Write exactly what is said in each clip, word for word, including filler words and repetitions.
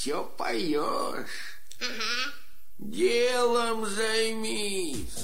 все поешь. Ага. Делом займись.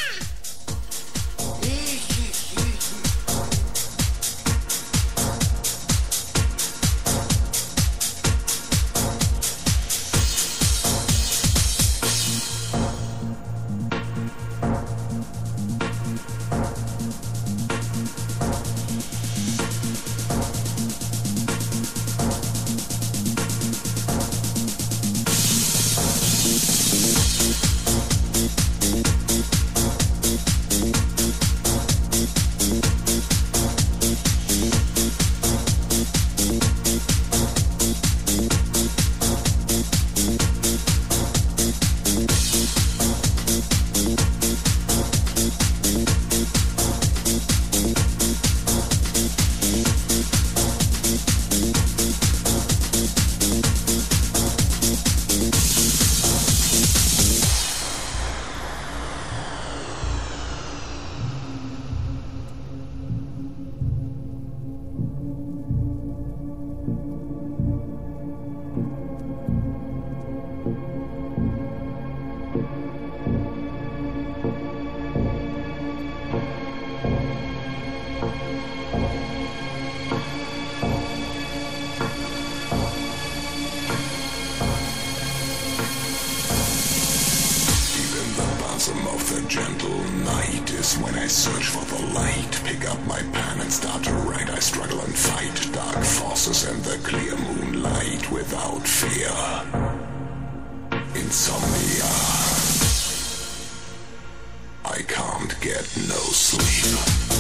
Of the gentle night is when I search for the light. Pick up my pen and start to write. I struggle and fight dark forces in the clear moonlight without fear. Insomnia. I can't get no sleep.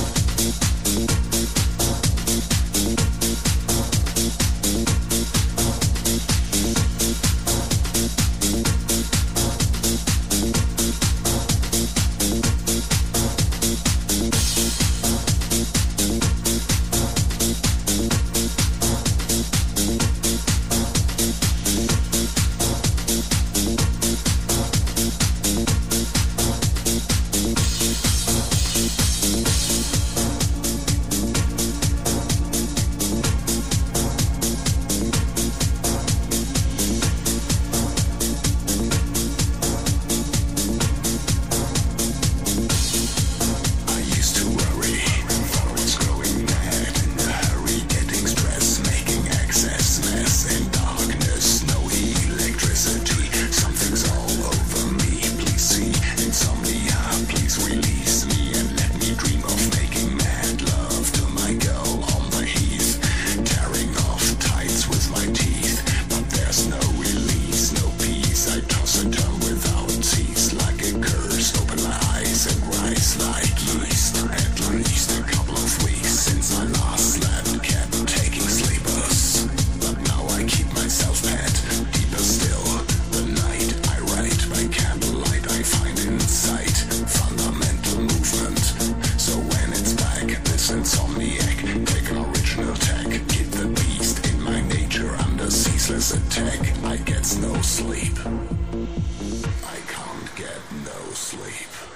Insomniac, take an original tag. Keep the beast in my nature under ceaseless attack. I get no sleep. I can't get no sleep.